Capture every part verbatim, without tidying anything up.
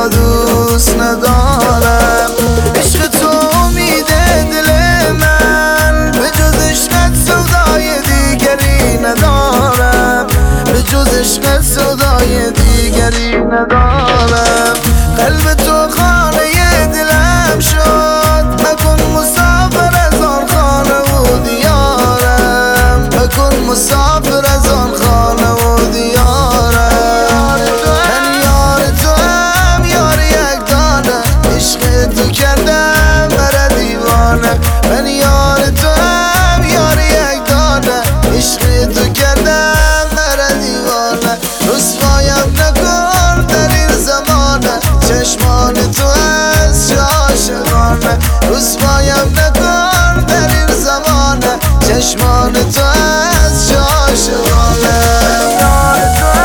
دیگر دوست ندارم. عشق تو امیده دل من، به جز عشقت سودای دیگری ندارم، به جز عشقت سودای دیگری ندارم. قلب تو خانه دلم شد، مکن مسافر از آن خانه و دیارم، مکن مسافر از آن خانه و دیارم. من یار تو هم یار یک دانه، عشق تو کردم مرا دیوانه. من یار تو هم یار یک دانه، عشق تو کردم مرا دیوانه. رسوایم نکن در این زمانه، چشمان تو از عاشقانه. رسوایم نکن در این زمانه، چشمان تو از عاشقانه. یار تو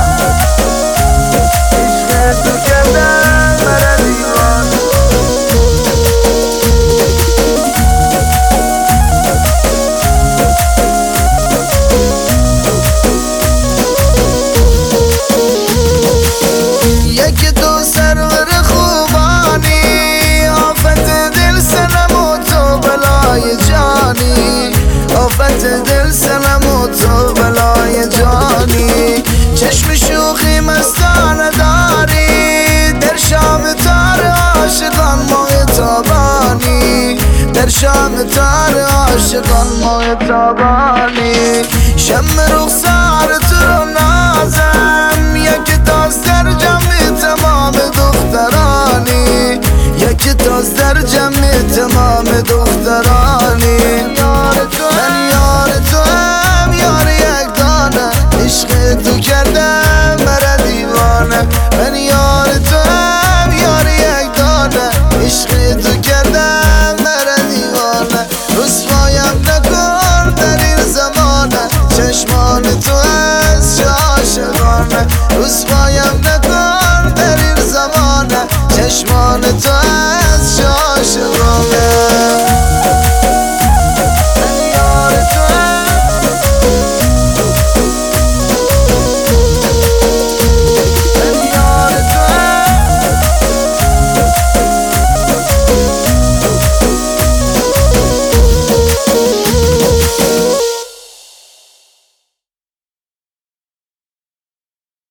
عشق تو کردم مرا دیوانه. یکی تو سرور خوبانی، آفت دل سنم و تو بلای جانی، آفت دل سنم و تو بلای جانی. چشم شوخی مستانه داری، در شام تار عاشقان ماه تابانی، در شام تار عاشقان ماه تابانی. شم رخسار تو رو نازم، یکی تاز در جمع تمام دخترانی، یکی تاز در جمع تمام دخترانی. من یار تو هم یار یک دانه، عشق تو کردم مرا دیوانه. من یار تو هم یار یک دانه، عشق تو کردم مرا دیوانه. رسوایم نکن در این زمانه، چشمان تو از عاشقانه. رسوایم نکن در این زمانه، چشمان تو